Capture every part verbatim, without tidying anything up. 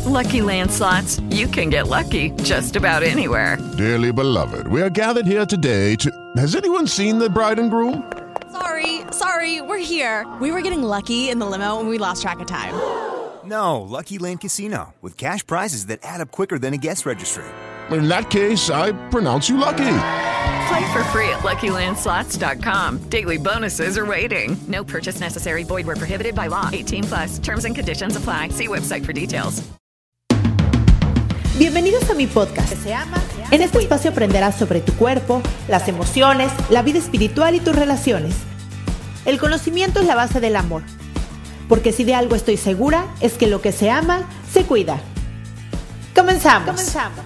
Lucky Land Slots, you can get lucky just about anywhere. Dearly beloved, we are gathered here today to... Has anyone seen the bride and groom? Sorry, sorry, we're here. We were getting lucky in the limo and we lost track of time. No, Lucky Land Casino, with cash prizes that add up quicker than a guest registry. In that case, I pronounce you lucky. Play for free at Lucky Land Slots dot com. Daily bonuses are waiting. No purchase necessary. Void where prohibited by law. eighteen plus. Terms and conditions apply. See website for details. Bienvenidos a mi podcast. Se ama, en este espacio aprenderás sobre tu cuerpo, las emociones, la vida espiritual y tus relaciones. El conocimiento es la base del amor. Porque si de algo estoy segura, es que lo que se ama, se cuida. Comenzamos. Comenzamos.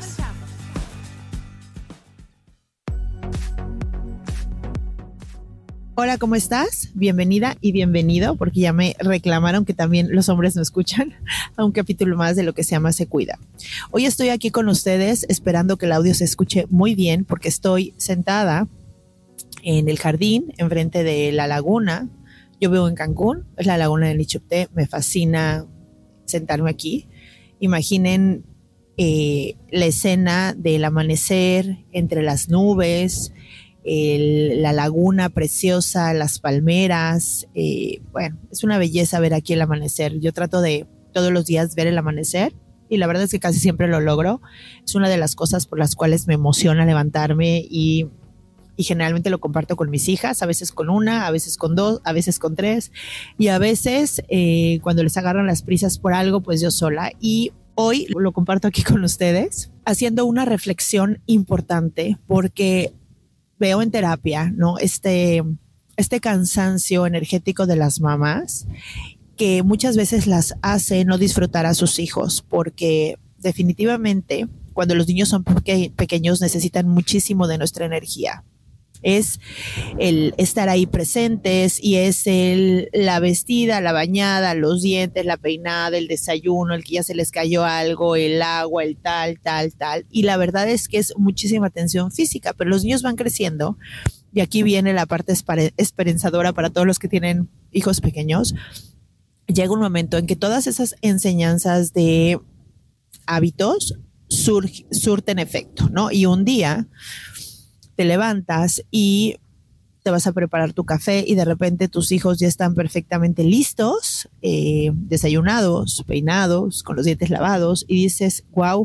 Hola, ¿cómo estás? Bienvenida y bienvenido, porque ya me reclamaron que también los hombres no escuchan a un capítulo más de Lo que se ama se cuida. Hoy estoy aquí con ustedes esperando que el audio se escuche muy bien, porque estoy sentada en el jardín, enfrente de la laguna. Yo vivo en Cancún, es la laguna de Nichupté, me fascina sentarme aquí. Imaginen eh, la escena del amanecer entre las nubes, El, la laguna preciosa, las palmeras, eh, bueno, es una belleza ver aquí el amanecer. Yo trato de todos los días ver el amanecer y la verdad es que casi siempre lo logro. Es una de las cosas por las cuales me emociona levantarme y, y generalmente lo comparto con mis hijas, a veces con una, a veces con dos, a veces con tres y a veces eh, cuando les agarran las prisas por algo, pues yo sola. Y hoy lo comparto aquí con ustedes haciendo una reflexión importante porque veo en terapia, ¿no? Este, este cansancio energético de las mamás que muchas veces las hace no disfrutar a sus hijos, porque definitivamente cuando los niños son peque- pequeños necesitan muchísimo de nuestra energía. Es el estar ahí presentes y es el, la vestida, la bañada, los dientes, la peinada, el desayuno, el que ya se les cayó algo, el agua, el tal, tal, tal. Y la verdad es que es muchísima atención física, pero los niños van creciendo y aquí viene la parte esper- esperanzadora para todos los que tienen hijos pequeños. Llega un momento en que todas esas enseñanzas de hábitos sur- surten efecto, ¿no? Y un día te levantas y te vas a preparar tu café y de repente tus hijos ya están perfectamente listos, eh, desayunados, peinados, con los dientes lavados y dices, wow,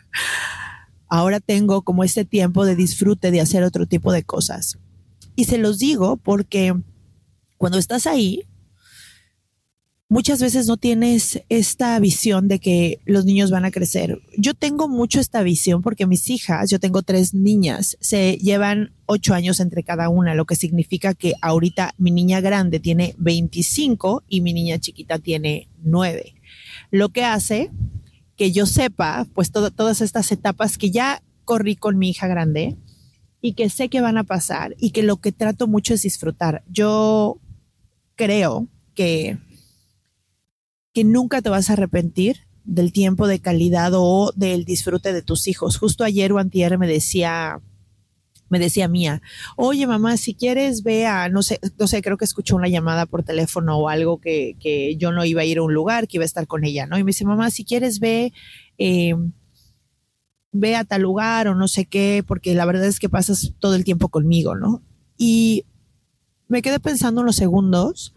ahora tengo como este tiempo de disfrute de hacer otro tipo de cosas. Y se los digo porque cuando estás ahí, muchas veces no tienes esta visión de que los niños van a crecer. Yo tengo mucho esta visión porque mis hijas, yo tengo tres niñas, se llevan ocho años entre cada una, lo que significa que ahorita mi niña grande tiene veinticinco y mi niña chiquita tiene nueve. Lo que hace que yo sepa, pues todo, todas estas etapas que ya corrí con mi hija grande y que sé que van a pasar y que lo que trato mucho es disfrutar. Yo creo que que nunca te vas a arrepentir del tiempo de calidad o del disfrute de tus hijos. Justo ayer o antier me decía, me decía Mía, oye mamá, si quieres ve a, no sé, no sé, creo que escuchó una llamada por teléfono o algo que, que yo no iba a ir a un lugar, que iba a estar con ella, ¿no? Y me dice, mamá, si quieres ve, eh, ve a tal lugar o no sé qué, porque la verdad es que pasas todo el tiempo conmigo, ¿no? Y me quedé pensando unos segundos,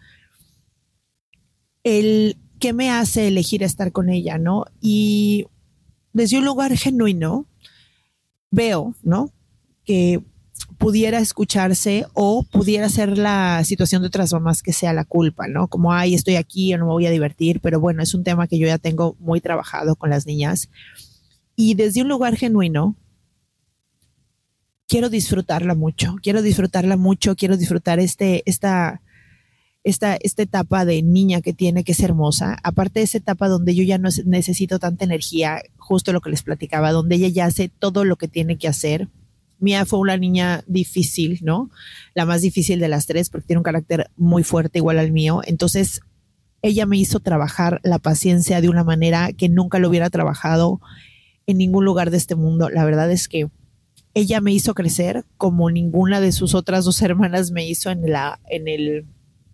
el ¿qué me hace elegir estar con ella, no? Y desde un lugar genuino veo, ¿no? Que pudiera escucharse o pudiera ser la situación de otras mamás que sea la culpa, ¿no? Como, ay, estoy aquí o no me voy a divertir, pero bueno, es un tema que yo ya tengo muy trabajado con las niñas. Y desde un lugar genuino, quiero disfrutarla mucho, quiero disfrutarla mucho, quiero disfrutar este, esta... Esta, esta etapa de niña que tiene, que es hermosa, aparte de esa etapa donde yo ya no necesito tanta energía, justo lo que les platicaba, donde ella ya hace todo lo que tiene que hacer. Mía fue una niña difícil, ¿no? La más difícil de las tres porque tiene un carácter muy fuerte igual al mío, entonces ella me hizo trabajar la paciencia de una manera que nunca lo hubiera trabajado en ningún lugar de este mundo. La verdad es que ella me hizo crecer como ninguna de sus otras dos hermanas me hizo en la, en el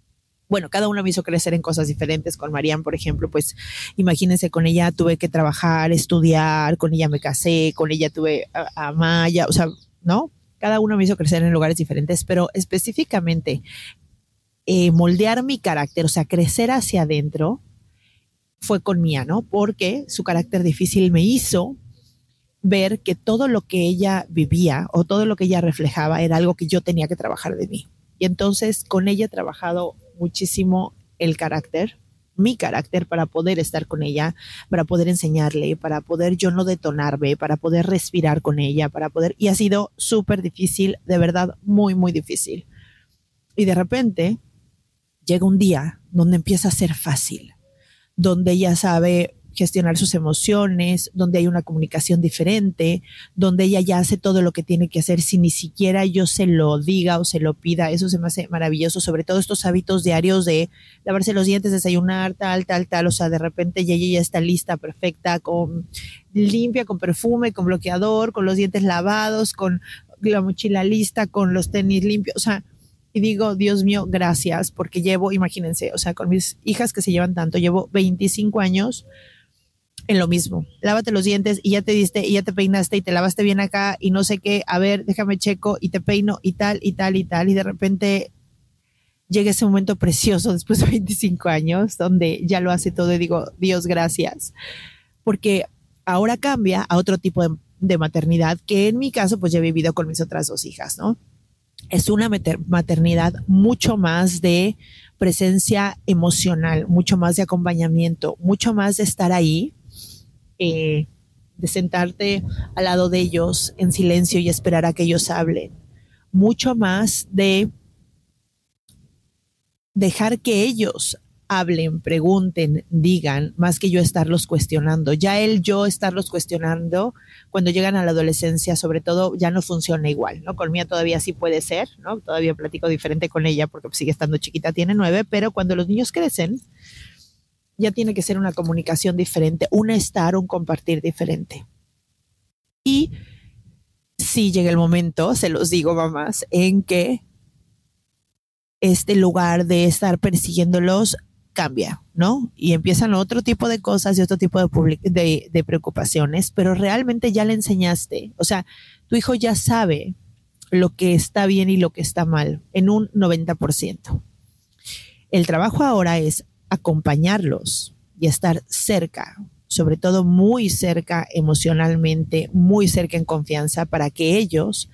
bueno, cada una me hizo crecer en cosas diferentes. Con Marian, por ejemplo, pues imagínense, con ella tuve que trabajar, estudiar, con ella me casé, con ella tuve a, a Maya, o sea, ¿no? Cada una me hizo crecer en lugares diferentes, pero específicamente eh, moldear mi carácter, o sea, crecer hacia adentro, fue con Mía, ¿no? Porque su carácter difícil me hizo ver que todo lo que ella vivía o todo lo que ella reflejaba era algo que yo tenía que trabajar de mí. Y entonces con ella he trabajado muchísimo el carácter, mi carácter, para poder estar con ella, para poder enseñarle, para poder yo no detonarme, para poder respirar con ella, para poder, y ha sido súper difícil, de verdad, muy, muy difícil. Y de repente llega un día donde empieza a ser fácil, donde ella sabe gestionar sus emociones, donde hay una comunicación diferente, donde ella ya hace todo lo que tiene que hacer sin ni siquiera yo se lo diga o se lo pida. Eso se me hace maravilloso, sobre todo estos hábitos diarios de lavarse los dientes, desayunar, tal, tal, tal. O sea, de repente ya ella ya está lista, perfecta, con limpia, con perfume, con bloqueador, con los dientes lavados, con la mochila lista, con los tenis limpios. O sea, y digo, Dios mío, gracias, porque llevo, imagínense, o sea, con mis hijas que se llevan tanto, llevo veinticinco años en lo mismo. Lávate los dientes y ya te diste y ya te peinaste y te lavaste bien acá y no sé qué, a ver, déjame checo y te peino y tal y tal y tal, y de repente llega ese momento precioso después de veinticinco años donde ya lo hace todo y digo, Dios, gracias, porque ahora cambia a otro tipo de, de maternidad, que en mi caso pues ya he vivido con mis otras dos hijas, ¿no? Es una maternidad mucho más de presencia emocional, mucho más de acompañamiento, mucho más de estar ahí, eh, de sentarte al lado de ellos en silencio y esperar a que ellos hablen, mucho más de dejar que ellos hablen, pregunten, digan, más que yo estarlos cuestionando. Ya el yo estarlos cuestionando cuando llegan a la adolescencia, sobre todo, ya no funciona igual, ¿no? Con Mía todavía sí puede ser, ¿no? Todavía platico diferente con ella porque sigue estando chiquita, tiene nueve, pero cuando los niños crecen, ya tiene que ser una comunicación diferente, un estar, un compartir diferente. Y sí llega el momento, se los digo, mamás, en que este lugar de estar persiguiéndolos cambia, ¿no? Y empiezan otro tipo de cosas y otro tipo de, public- de, de preocupaciones, pero realmente ya le enseñaste. O sea, tu hijo ya sabe lo que está bien y lo que está mal en un noventa por ciento. El trabajo ahora es acompañarlos y estar cerca, sobre todo muy cerca emocionalmente, muy cerca en confianza, para que ellos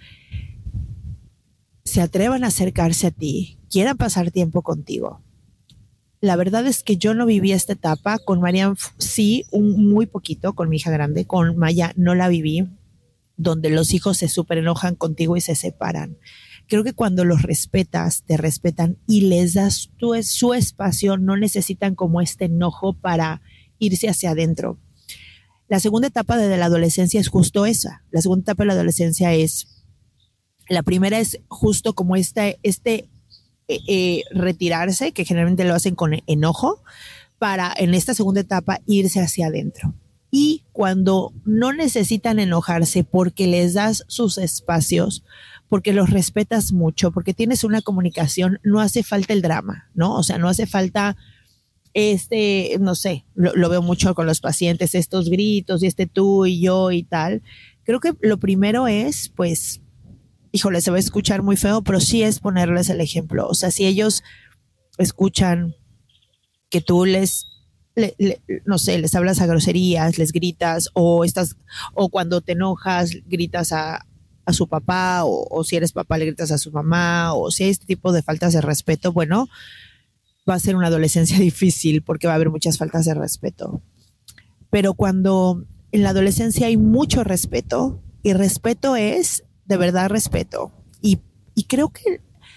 se atrevan a acercarse a ti, quieran pasar tiempo contigo. La verdad es que yo no viví esta etapa. Con Marian sí, un, muy poquito, con mi hija grande. Con Maya no la viví, donde los hijos se súper enojan contigo y se separan. Creo que cuando los respetas, te respetan y les das tu, su espacio, no necesitan como este enojo para irse hacia adentro. La segunda etapa de la adolescencia es justo esa. La segunda etapa de la adolescencia es, la primera es justo como este, este eh, eh, retirarse, que generalmente lo hacen con enojo, para en esta segunda etapa irse hacia adentro. Y cuando no necesitan enojarse porque les das sus espacios, porque los respetas mucho, porque tienes una comunicación, no hace falta el drama, ¿no? O sea, no hace falta este, no sé, lo, lo veo mucho con los pacientes, estos gritos y este tú y yo y tal. Creo que lo primero es, pues, híjole, se va a escuchar muy feo, pero sí es ponerles el ejemplo. O sea, si ellos escuchan que tú les, le, le, no sé, les hablas a groserías, les gritas, o estás, o cuando te enojas, gritas a, a su papá, o, o si eres papá, le gritas a su mamá, o si hay este tipo de faltas de respeto, bueno, va a ser una adolescencia difícil porque va a haber muchas faltas de respeto. Pero cuando en la adolescencia hay mucho respeto, y respeto es de verdad respeto, y, y creo que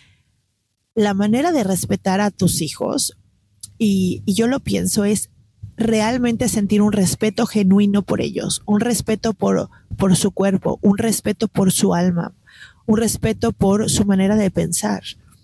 la manera de respetar a tus hijos, y, y yo lo pienso, es realmente sentir un respeto genuino por ellos, un respeto por, por su cuerpo, un respeto por su alma, un respeto por su manera de pensar.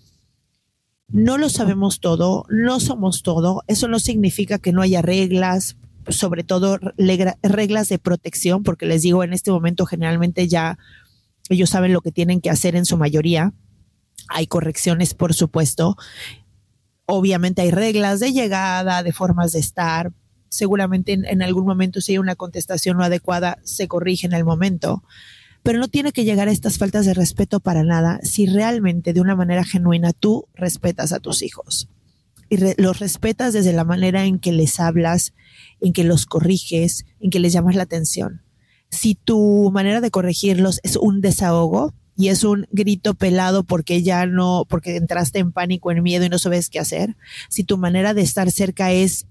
No lo sabemos todo, no somos todo. Eso no significa que no haya reglas, sobre todo reglas de protección, porque les digo, en este momento generalmente ya ellos saben lo que tienen que hacer en su mayoría. Hay correcciones, por supuesto. obviamente hay reglas de llegada, de formas de estar. Seguramente en, en algún momento si hay una contestación no adecuada, se corrige en el momento. Pero no tiene que llegar a estas faltas de respeto para nada si realmente de una manera genuina tú respetas a tus hijos. Y re- los respetas desde la manera en que les hablas, en que los corriges, en que les llamas la atención. Si tu manera de corregirlos es un desahogo y es un grito pelado porque ya no, porque entraste en pánico, en miedo y no sabes qué hacer, si tu manera de estar cerca es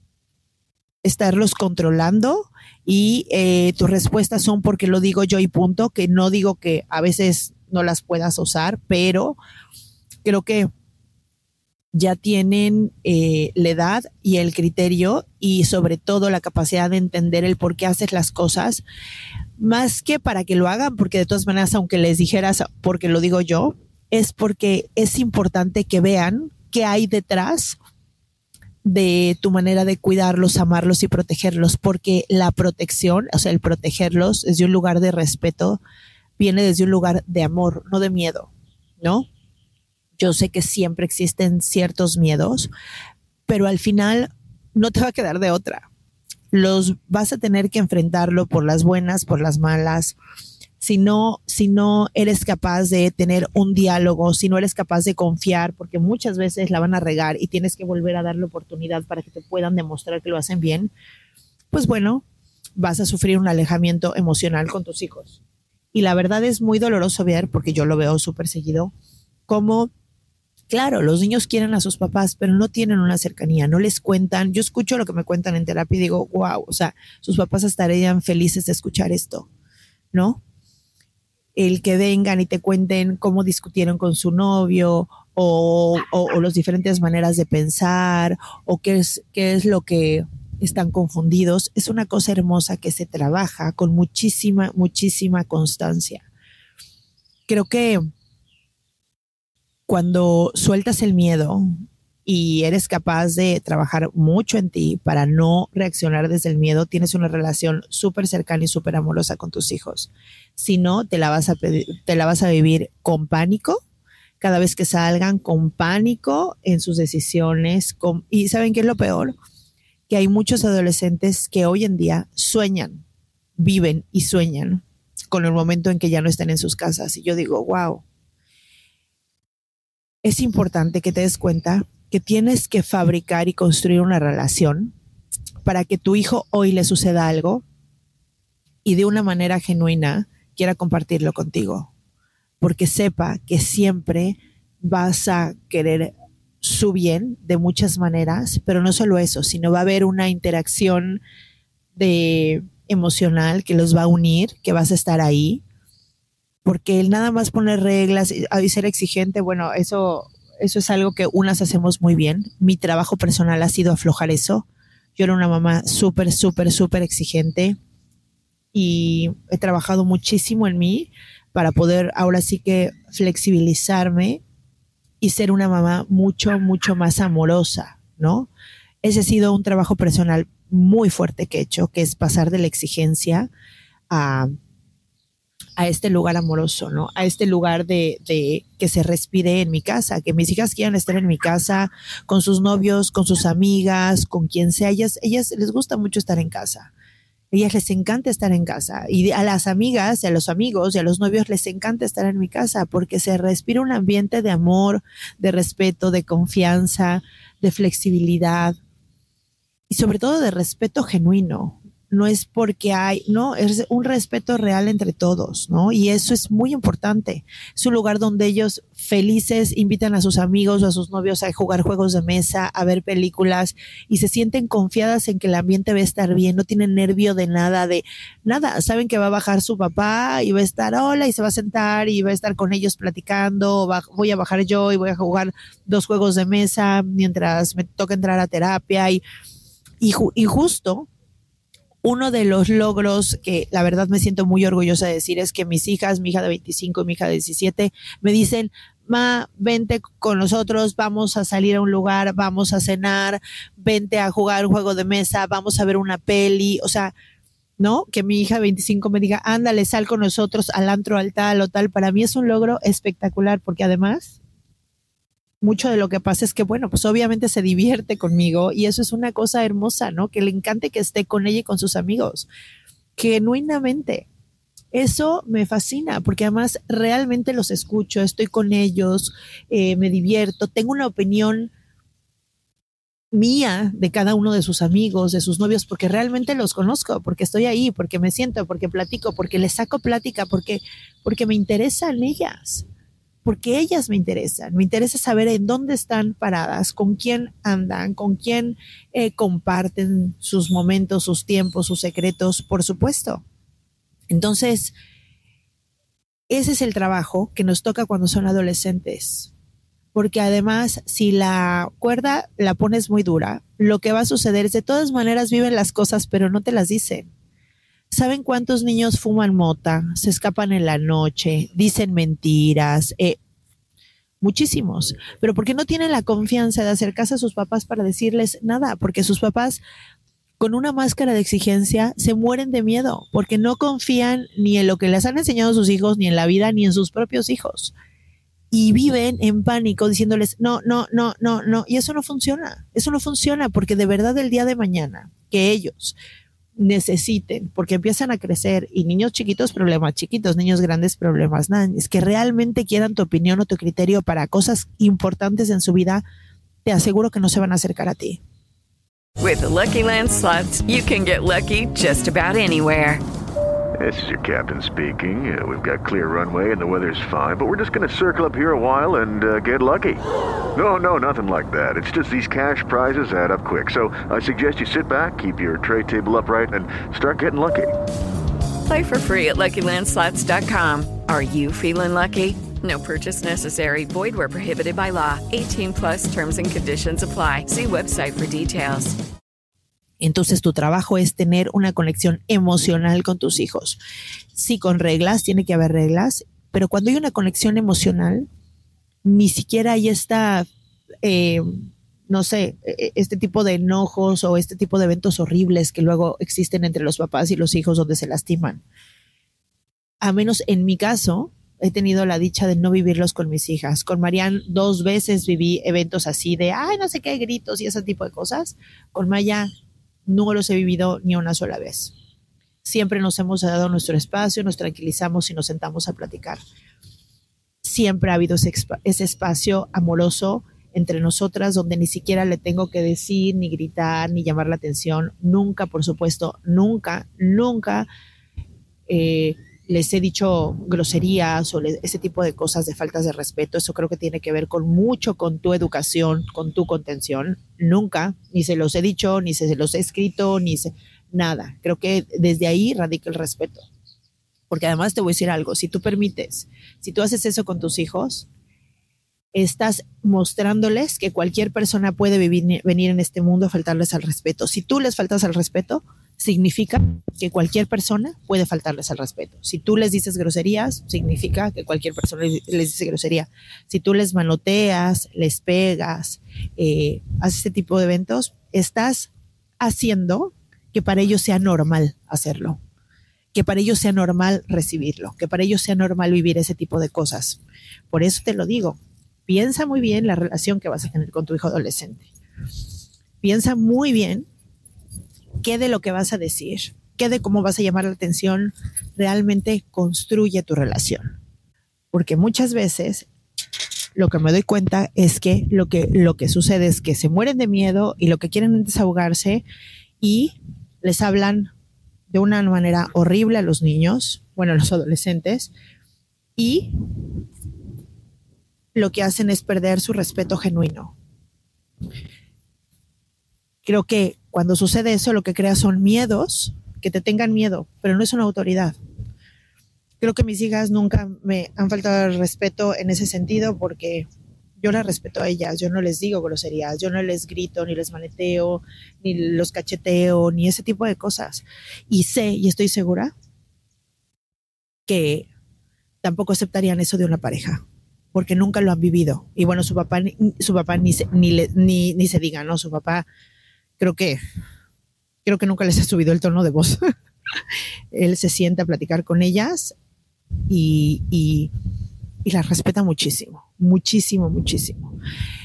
estarlos controlando y eh, tus respuestas son porque lo digo yo y punto, que no digo que a veces no las puedas usar, pero creo que ya tienen eh, la edad y el criterio y sobre todo la capacidad de entender el por qué haces las cosas, más que para que lo hagan, porque de todas maneras, aunque les dijeras porque lo digo yo, es porque es importante que vean qué hay detrás de tu manera de cuidarlos, amarlos y protegerlos, porque la protección, o sea, el protegerlos desde un lugar de respeto, viene desde un lugar de amor, no de miedo, ¿no? Yo sé que siempre existen ciertos miedos, pero al final no te va a quedar de otra. Los vas a tener que enfrentarlo por las buenas, por las malas. Si no, si no eres capaz de tener un diálogo, si no eres capaz de confiar, porque muchas veces la van a regar y tienes que volver a darle oportunidad para que te puedan demostrar que lo hacen bien, pues bueno, vas a sufrir un alejamiento emocional con tus hijos. Y la verdad es muy doloroso ver, porque yo lo veo súper seguido, cómo, claro, los niños quieren a sus papás, pero no tienen una cercanía, no les cuentan. Yo escucho lo que me cuentan en terapia y digo, wow, o sea, sus papás estarían felices de escuchar esto, ¿no? El que vengan y te cuenten cómo discutieron con su novio o, o, o las diferentes maneras de pensar o qué es, qué es lo que están confundidos, es una cosa hermosa que se trabaja con muchísima, muchísima constancia. Creo que cuando sueltas el miedo y eres capaz de trabajar mucho en ti para no reaccionar desde el miedo, tienes una relación súper cercana y súper amorosa con tus hijos. Si no, te la vas a pedir, te la vas a vivir con pánico, cada vez que salgan con pánico en sus decisiones. Con, y ¿saben qué es lo peor? Que hay muchos adolescentes que hoy en día sueñan, viven y sueñan con el momento en que ya no estén en sus casas. Y yo digo, wow, es importante que te des cuenta que tienes que fabricar y construir una relación para que tu hijo hoy le suceda algo y de una manera genuina quiera compartirlo contigo, porque sepa que siempre vas a querer su bien de muchas maneras, pero no solo eso, sino va a haber una interacción de emocional que los va a unir, que vas a estar ahí, porque el nada más poner reglas y ser exigente, bueno, eso, eso es algo que unas hacemos muy bien. Mi trabajo personal ha sido aflojar eso. Yo era una mamá súper, súper, súper exigente y he trabajado muchísimo en mí para poder ahora sí que flexibilizarme y ser una mamá mucho, mucho más amorosa, ¿no? Ese ha sido un trabajo personal muy fuerte que he hecho, que es pasar de la exigencia a, a este lugar amoroso, ¿no? A este lugar de, de que se respire en mi casa, que mis hijas quieran estar en mi casa con sus novios, con sus amigas, con quien sea. Ellas, ellas les gusta mucho estar en casa. Ellas les encanta estar en casa y a las amigas, y a los amigos y a los novios les encanta estar en mi casa porque se respira un ambiente de amor, de respeto, de confianza, de flexibilidad y sobre todo de respeto genuino. No es porque hay, no, es un respeto real entre todos, ¿no? Y eso es muy importante. Es un lugar donde ellos felices invitan a sus amigos o a sus novios a jugar juegos de mesa, a ver películas y se sienten confiadas en que el ambiente va a estar bien, no tienen nervio de nada, de nada. Saben que va a bajar su papá y va a estar hola y se va a sentar y va a estar con ellos platicando, va, voy a bajar yo y voy a jugar dos juegos de mesa mientras me toca entrar a terapia y, y, y justo uno de los logros que la verdad me siento muy orgullosa de decir es que mis hijas, mi hija de veinticinco y mi hija de diecisiete, me dicen, ma, vente con nosotros, vamos a salir a un lugar, vamos a cenar, vente a jugar un juego de mesa, vamos a ver una peli, o sea, ¿no? Que mi hija de veinticinco me diga, ándale, sal con nosotros al antro, al tal o tal, para mí es un logro espectacular porque además mucho de lo que pasa es que, bueno, pues obviamente se divierte conmigo y eso es una cosa hermosa, ¿no? Que le encante que esté con ella y con sus amigos, genuinamente. Eso me fascina porque además realmente los escucho, estoy con ellos, eh, me divierto, tengo una opinión mía de cada uno de sus amigos, de sus novios, porque realmente los conozco, porque estoy ahí, porque me siento, porque platico, porque les saco plática, porque, porque me interesan ellas, porque ellas me interesan. Me interesa saber en dónde están paradas, con quién andan, con quién eh, comparten sus momentos, sus tiempos, sus secretos, por supuesto. Entonces, ese es el trabajo que nos toca cuando son adolescentes. Porque además, si la cuerda la pones muy dura, lo que va a suceder es de todas maneras viven las cosas, pero no te las dicen. ¿Saben cuántos niños fuman mota, se escapan en la noche, dicen mentiras? Eh, muchísimos. Pero porque no tienen la confianza de acercarse a sus papás para decirles nada, porque sus papás con una máscara de exigencia se mueren de miedo, porque no confían ni en lo que les han enseñado sus hijos, ni en la vida, ni en sus propios hijos. Y viven en pánico diciéndoles no, no, no, no, no. Y eso no funciona. Eso no funciona porque de verdad el día de mañana que ellos necesiten, porque empiezan a crecer y niños chiquitos, problemas chiquitos, niños grandes, problemas grandes, que realmente quieran tu opinión o tu criterio para cosas importantes en su vida, te aseguro que no se van a acercar a ti. With the Lucky Land Slots, you can get lucky just about anywhere. This is your captain speaking. Uh, we've got clear runway and the weather's fine, but we're just going to circle up here a while and uh, get lucky. No, no, nothing like that. It's just these cash prizes add up quick. So I suggest you sit back, keep your tray table upright, and start getting lucky. Play for free at Lucky Land Slots dot com. Are you feeling lucky? No purchase necessary. Void where prohibited by law. eighteen plus terms and conditions apply. See website for details. Entonces tu trabajo es tener una conexión emocional con tus hijos. Sí, con reglas, tiene que haber reglas, pero cuando hay una conexión emocional, ni siquiera hay esta, eh, no sé, este tipo de enojos o este tipo de eventos horribles que luego existen entre los papás y los hijos donde se lastiman. A menos en mi caso, he tenido la dicha de no vivirlos con mis hijas. Con Marian dos veces viví eventos así de, ay, no sé qué, gritos y ese tipo de cosas. Con Maya no los he vivido ni una sola vez. Siempre nos hemos dado nuestro espacio, nos tranquilizamos y nos sentamos a platicar. Siempre ha habido ese, ese espacio amoroso entre nosotras donde ni siquiera le tengo que decir, ni gritar, ni llamar la atención. Nunca, por supuesto, nunca, nunca eh, les he dicho groserías o le, ese tipo de cosas de faltas de respeto. Eso creo que tiene que ver con mucho con tu educación, con tu contención. Nunca, ni se los he dicho, ni se los he escrito, ni se, nada. Creo que desde ahí radica el respeto. Porque además te voy a decir algo, si tú permites, si tú haces eso con tus hijos, estás mostrándoles que cualquier persona puede vivir, venir en este mundo a faltarles al respeto. Si tú les faltas al respeto, significa que cualquier persona puede faltarles al respeto. Si tú les dices groserías, significa que cualquier persona les dice grosería. Si tú les manoteas, les pegas, eh, haces este tipo de eventos, estás haciendo que para ellos sea normal hacerlo, que para ellos sea normal recibirlo, que para ellos sea normal vivir ese tipo de cosas. Por eso te lo digo, piensa muy bien la relación que vas a tener con tu hijo adolescente. Piensa muy bien qué de lo que vas a decir, qué de cómo vas a llamar la atención, realmente construye tu relación. Porque muchas veces lo que me doy cuenta es que lo que, lo que sucede es que se mueren de miedo y lo que quieren es desahogarse y les hablan de una manera horrible a los niños, bueno, a los adolescentes, y lo que hacen es perder su respeto genuino. Creo que cuando sucede eso, lo que crea son miedos, que te tengan miedo, pero no es una autoridad. Creo que mis hijas nunca me han faltado el respeto en ese sentido porque yo las respeto a ellas, yo no les digo groserías, yo no les grito, ni les maneteo, ni los cacheteo, ni ese tipo de cosas. Y sé, y estoy segura, que tampoco aceptarían eso de una pareja, porque nunca lo han vivido. Y bueno, su papá, su papá ni, se, ni, le, ni, ni se diga, ¿no? Su papá creo que, creo que nunca les ha subido el tono de voz. Él se sienta a platicar con ellas y, y, y las respeta muchísimo, muchísimo, muchísimo.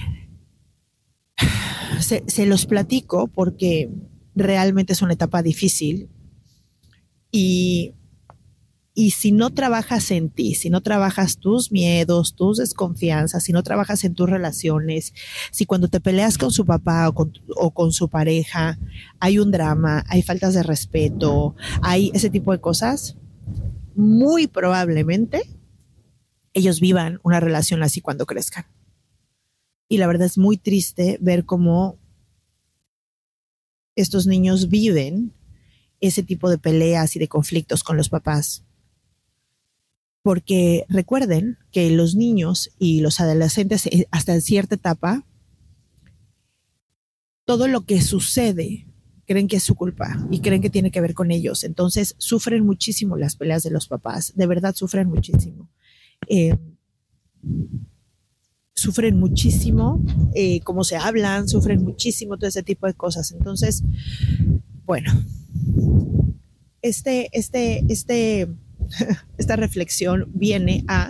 Se, se los platico porque realmente es una etapa difícil y, y si no trabajas en ti, si no trabajas tus miedos, tus desconfianzas, si no trabajas en tus relaciones, si cuando te peleas con su papá o con, o con su pareja hay un drama, hay faltas de respeto, hay ese tipo de cosas, muy probablemente ellos vivan una relación así cuando crezcan. Y la verdad es muy triste ver cómo estos niños viven ese tipo de peleas y de conflictos con los papás. Porque recuerden que los niños y los adolescentes hasta cierta etapa, todo lo que sucede creen que es su culpa y creen que tiene que ver con ellos. Entonces sufren muchísimo las peleas de los papás. De verdad sufren muchísimo. Eh, sufren muchísimo eh, cómo se hablan, sufren muchísimo todo ese tipo de cosas. Entonces, bueno, este, este, este, esta reflexión viene a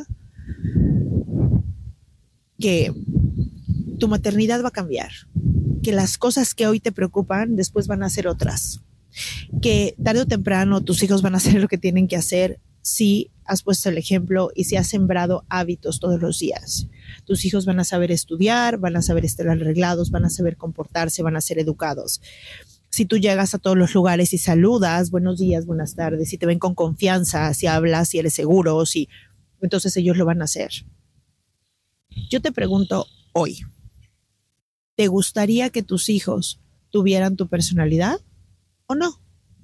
que tu maternidad va a cambiar, que las cosas que hoy te preocupan después van a ser otras, que tarde o temprano tus hijos van a hacer lo que tienen que hacer si has puesto el ejemplo y si has sembrado hábitos todos los días. Tus hijos van a saber estudiar, van a saber estar arreglados, van a saber comportarse, van a ser educados. Si tú llegas a todos los lugares y saludas, buenos días, buenas tardes, si te ven con confianza, si hablas, si eres seguro, si, entonces ellos lo van a hacer. Yo te pregunto hoy, ¿te gustaría que tus hijos tuvieran tu personalidad o no?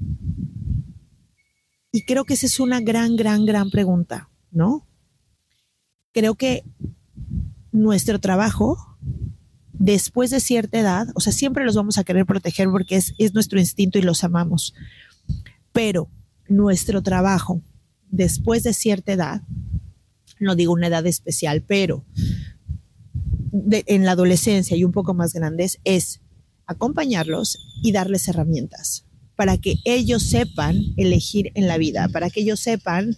Y creo que esa es una gran, gran, gran pregunta, ¿no? Creo que nuestro trabajo, después de cierta edad, o sea, siempre los vamos a querer proteger porque es, es nuestro instinto y los amamos. Pero nuestro trabajo, después de cierta edad, no digo una edad especial, pero de, en la adolescencia y un poco más grandes, es acompañarlos y darles herramientas para que ellos sepan elegir en la vida, para que ellos sepan,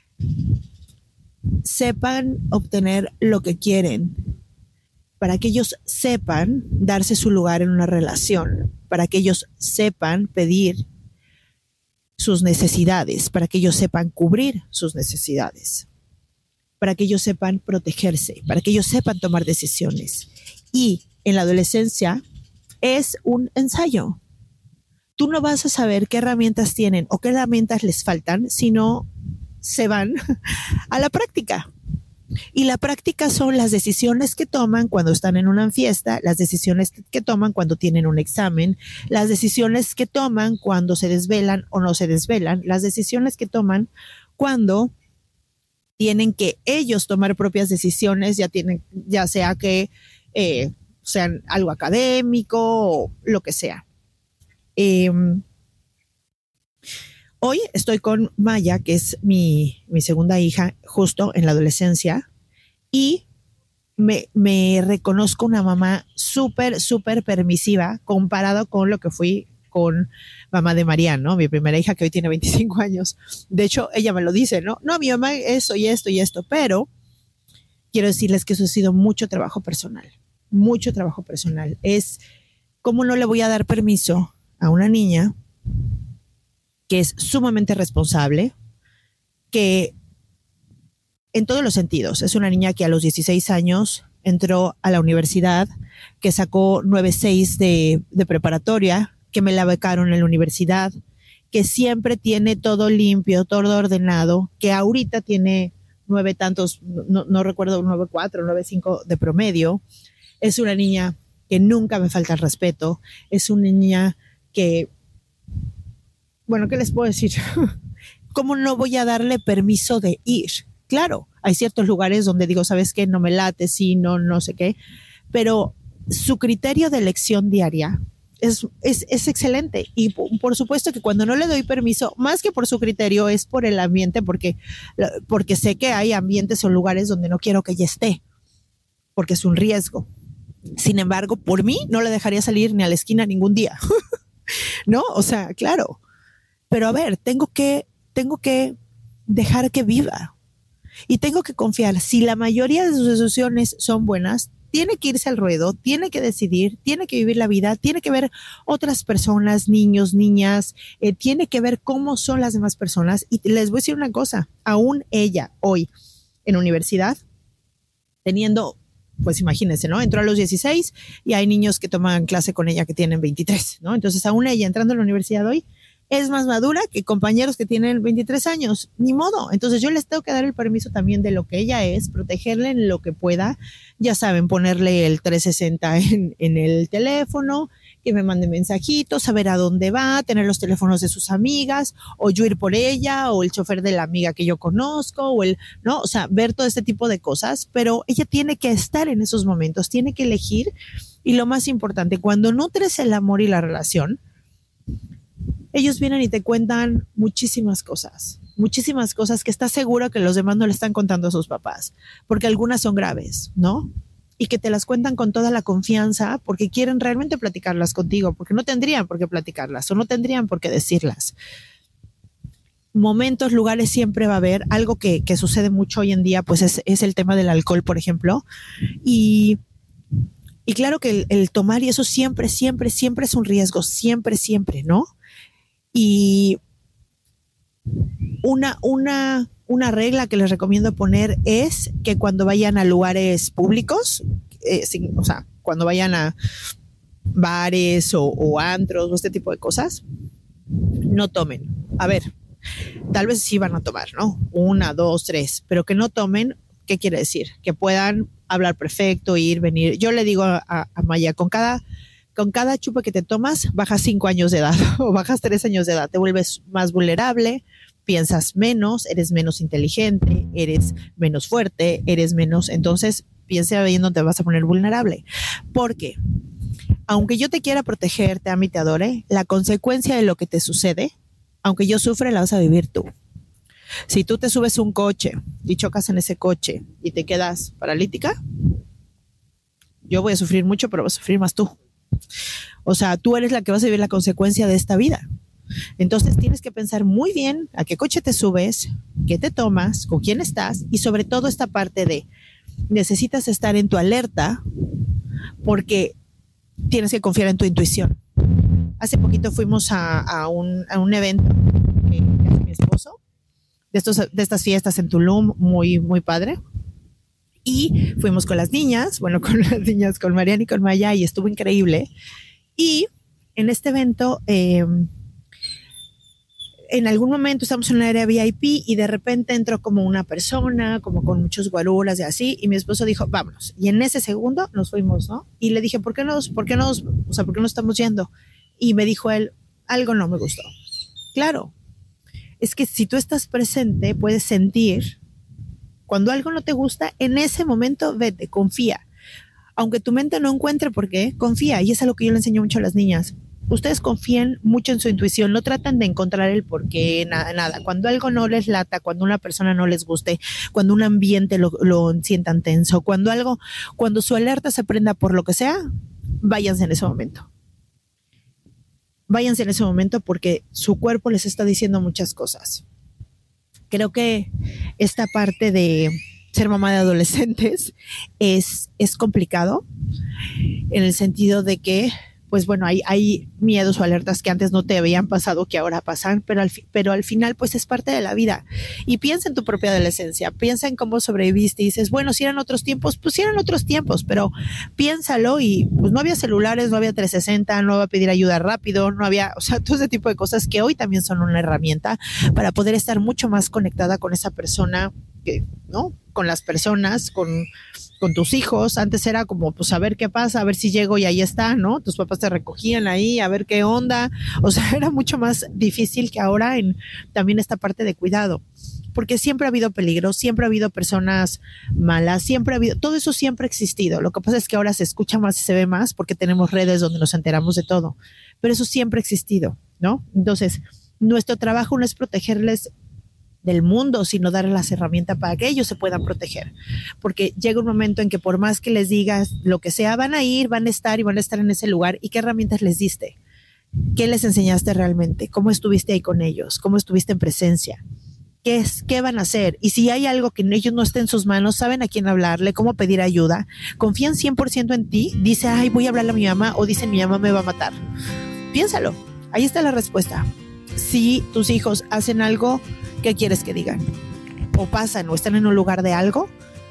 sepan obtener lo que quieren, para que ellos sepan darse su lugar en una relación, para que ellos sepan pedir sus necesidades, para que ellos sepan cubrir sus necesidades, para que ellos sepan protegerse, para que ellos sepan tomar decisiones. Y en la adolescencia es un ensayo. Tú no vas a saber qué herramientas tienen o qué herramientas les faltan si no se van a la práctica. Y la práctica son las decisiones que toman cuando están en una fiesta, las decisiones que toman cuando tienen un examen, las decisiones que toman cuando se desvelan o no se desvelan, las decisiones que toman cuando tienen que ellos tomar propias decisiones, ya, tienen, ya sea que eh, sean algo académico o lo que sea. Eh, hoy estoy con Maya, que es mi, mi segunda hija, justo en la adolescencia, y me, me reconozco una mamá súper, súper permisiva comparado con lo que fui con mamá de Marianne, ¿no? Mi primera hija, que hoy tiene veinticinco años. De hecho, ella me lo dice, ¿no? No, mi mamá esto y esto y esto, pero quiero decirles que eso ha sido mucho trabajo personal, mucho trabajo personal. Es cómo no le voy a dar permiso a una niña que es sumamente responsable, que en todos los sentidos, es una niña que a los dieciséis años entró a la universidad, que sacó nueve punto seis de, de preparatoria, que me la becaron en la universidad, que siempre tiene todo limpio, todo ordenado, que ahorita tiene nueve tantos, no, no recuerdo, nueve punto cuatro, nueve punto cinco de promedio. Es una niña que nunca me falta el respeto, es una niña que, bueno, ¿qué les puedo decir? ¿Cómo no voy a darle permiso de ir? Claro, hay ciertos lugares donde digo, ¿sabes qué? No me late, sí, no, no sé qué, pero su criterio de elección diaria es, es, es excelente. Y por, por supuesto que cuando no le doy permiso, más que por su criterio, es por el ambiente, porque, porque sé que hay ambientes o lugares donde no quiero que ella esté, porque es un riesgo. Sin embargo, por mí no le dejaría salir ni a la esquina ningún día. ¿No? O sea, claro. Pero a ver, tengo que, tengo que dejar que viva. y tengo que confiar. Si la mayoría de sus decisiones son buenas, tiene que irse al ruedo, tiene que decidir, tiene que vivir la vida, tiene que ver otras personas, niños, niñas, eh, tiene que ver cómo son las demás personas. Y les voy a decir una cosa, aún ella hoy en universidad, teniendo, pues imagínense, ¿no? Entró a los dieciséis y hay niños que toman clase con ella que tienen veintitrés, ¿no? Entonces aún ella entrando a la universidad hoy es más madura que compañeros que tienen veintitrés años, ni modo. Entonces yo les tengo que dar el permiso también de lo que ella es, protegerle en lo que pueda, ya saben, ponerle el trescientos sesenta en, en el teléfono, que me mande mensajitos, saber a dónde va, tener los teléfonos de sus amigas, o yo ir por ella, o el chofer de la amiga que yo conozco, o el, ¿no? O sea, ver todo este tipo de cosas, pero ella tiene que estar en esos momentos, tiene que elegir, y lo más importante, cuando nutres el amor y la relación, ellos vienen y te cuentan muchísimas cosas, muchísimas cosas que estás seguro que los demás no le están contando a sus papás, porque algunas son graves, ¿no? Y que te las cuentan con toda la confianza porque quieren realmente platicarlas contigo, porque no tendrían por qué platicarlas o no tendrían por qué decirlas. Momentos, lugares siempre va a haber. Algo que, que sucede mucho hoy en día, pues es, es el tema del alcohol, por ejemplo. Y, y claro que el, el tomar y eso siempre, siempre, siempre es un riesgo, siempre, siempre, ¿no? Y una, una, una regla que les recomiendo poner es que cuando vayan a lugares públicos, eh, sin, o sea, cuando vayan a bares o, o antros o este tipo de cosas, no tomen. A ver, tal vez sí van a tomar, ¿no? Una, dos, tres, pero que no tomen, ¿qué quiere decir? Que puedan hablar perfecto, ir, venir. Yo le digo a, a Maya, con cada... Con cada chupa que te tomas, bajas cinco años de edad o bajas tres años de edad. Te vuelves más vulnerable, piensas menos, eres menos inteligente, eres menos fuerte, eres menos... Entonces, piensa bien dónde te vas a poner vulnerable. Porque, aunque yo te quiera proteger, te ame y te adore, la consecuencia de lo que te sucede, aunque yo sufre, la vas a vivir tú. Si tú te subes a un coche y chocas en ese coche y te quedas paralítica, yo voy a sufrir mucho, pero vas a sufrir más tú. O sea, tú eres la que vas a vivir la consecuencia de esta vida. Entonces tienes que pensar muy bien a qué coche te subes, qué te tomas, con quién estás y sobre todo esta parte de necesitas estar en tu alerta porque tienes que confiar en tu intuición. Hace poquito fuimos a, a, un, a un evento que hace mi esposo, de, estos, de estas fiestas en Tulum, muy, muy padre. Y fuimos con las niñas, bueno, con las niñas, con Mariana y con Maya, y estuvo increíble. Y en este evento, eh, en algún momento estamos en un área V I P y de repente entró como una persona, como con muchos guaruras y así, y mi esposo dijo, vámonos. Y en ese segundo nos fuimos, ¿no? Y le dije, ¿por qué nos, por qué nos, o sea, por qué no estamos yendo? Y me dijo él, algo no me gustó. Claro, es que si tú estás presente, puedes sentir. Cuando algo no te gusta, en ese momento vete, confía. Aunque tu mente no encuentre por qué, confía. Y es algo que yo le enseño mucho a las niñas. Ustedes confíen mucho en su intuición, no tratan de encontrar el por qué, nada, nada. Cuando algo no les lata, cuando una persona no les guste, cuando un ambiente lo, lo sientan tenso, cuando algo, cuando su alerta se prenda por lo que sea, váyanse en ese momento. Váyanse en ese momento porque su cuerpo les está diciendo muchas cosas. Creo que esta parte de ser mamá de adolescentes es, es complicado en el sentido de que, pues bueno, hay, hay miedos o alertas que antes no te habían pasado, que ahora pasan, pero al, pero al final pues es parte de la vida. Y piensa en tu propia adolescencia, piensa en cómo sobreviviste y dices, bueno, si eran otros tiempos, pues si eran otros tiempos, pero piénsalo y pues no había celulares, no había trescientos sesenta, no iba a pedir ayuda rápido, no había, o sea, todo ese tipo de cosas que hoy también son una herramienta para poder estar mucho más conectada con esa persona, que, ¿no? Con las personas, con... con tus hijos. Antes era como, pues, a ver qué pasa, a ver si llego y ahí está, ¿no? Tus papás te recogían ahí, a ver qué onda. O sea, era mucho más difícil que ahora en también esta parte de cuidado. Porque siempre ha habido peligro, siempre ha habido personas malas, siempre ha habido, todo eso siempre ha existido. Lo que pasa es que ahora se escucha más y se ve más porque tenemos redes donde nos enteramos de todo. Pero eso siempre ha existido, ¿no? Entonces, nuestro trabajo no es protegerles del mundo, sino darles las herramientas para que ellos se puedan proteger, porque llega un momento en que por más que les digas lo que sea, van a ir, van a estar y van a estar en ese lugar. ¿Y qué herramientas les diste? ¿Qué les enseñaste realmente? ¿Cómo estuviste ahí con ellos? ¿Cómo estuviste en presencia? qué es, qué van a hacer. Y si hay algo que ellos no esté en sus manos, saben a quién hablarle, cómo pedir ayuda, confían cien por ciento en ti, dice, ay, voy a hablarle a mi mamá, o dice, mi mamá me va a matar. Piénsalo, ahí está la respuesta. Si tus hijos hacen algo, ¿qué quieres que digan? O pasan o están en un lugar de algo,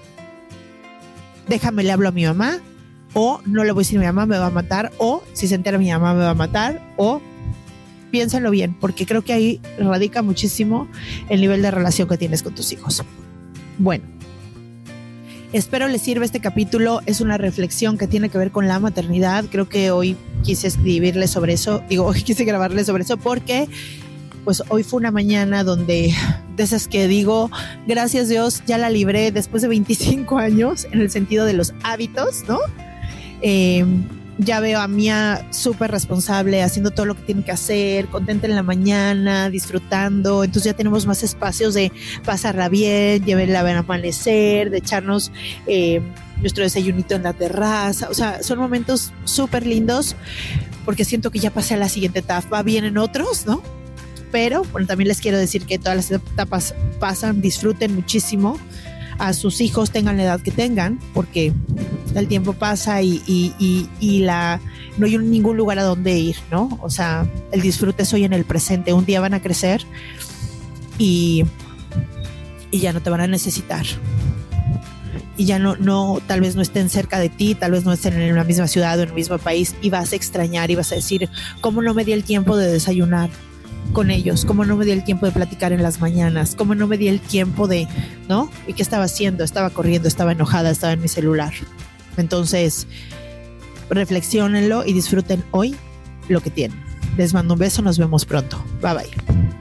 déjame le hablo a mi mamá, o no le voy a decir a mi mamá, me va a matar, o si se entera mi mamá me va a matar, o piénsalo bien, porque creo que ahí radica muchísimo el nivel de relación que tienes con tus hijos. Bueno, espero les sirva este capítulo. Es una reflexión que tiene que ver con la maternidad. Creo que hoy quise escribirles sobre eso, digo, hoy quise grabarles sobre eso porque pues hoy fue una mañana donde, de esas que digo, gracias Dios, ya la libré después de veinticinco años en el sentido de los hábitos, ¿no? Eh, ya veo a Mía súper responsable, haciendo todo lo que tiene que hacer, contenta en la mañana, disfrutando. Entonces ya tenemos más espacios de pasarla bien, de verla al amanecer, de echarnos eh, nuestro desayunito en la terraza. O sea, son momentos súper lindos porque siento que ya pasé a la siguiente etapa. Vienen otros, ¿no? Pero bueno, también les quiero decir que todas las etapas pasan, disfruten muchísimo a sus hijos, tengan la edad que tengan, porque el tiempo pasa y, y, y, y la, no hay ningún lugar a donde ir, ¿no? O sea, el disfrute es hoy en el presente. Un día van a crecer y, y ya no te van a necesitar. Y ya no, no, tal vez no estén cerca de ti, tal vez no estén en la misma ciudad o en el mismo país, y vas a extrañar y vas a decir, ¿cómo no me di el tiempo de desayunar con ellos? ¿Cómo no me di el tiempo de platicar en las mañanas? ¿Cómo no me di el tiempo de, ¿no? ¿Y qué estaba haciendo? Estaba corriendo, estaba enojada, estaba en mi celular. Entonces, reflexiónenlo y disfruten hoy lo que tienen. Les mando un beso, nos vemos pronto. Bye bye.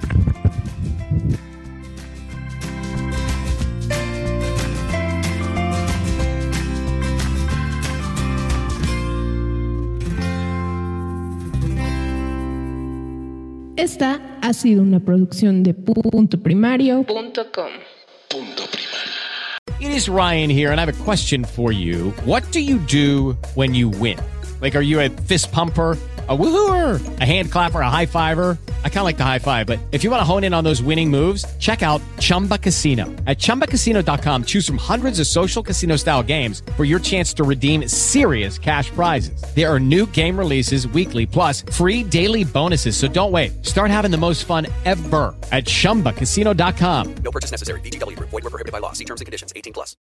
Esta ha sido una producción de punto primario punto com. Punto Primario. It is Ryan here, and I have a question for you. What do you do when you win? Like, are you a fist pumper, a woohooer, a hand clapper, a high fiver? I kind of like the high five, but if you want to hone in on those winning moves, check out Chumba Casino. At chumba casino dot com, choose from hundreds of social casino style games for your chance to redeem serious cash prizes. There are new game releases weekly, plus free daily bonuses. So don't wait. Start having the most fun ever at chumba casino dot com. No purchase necessary. V G W. Void where prohibited by law. See terms and conditions. eighteen plus.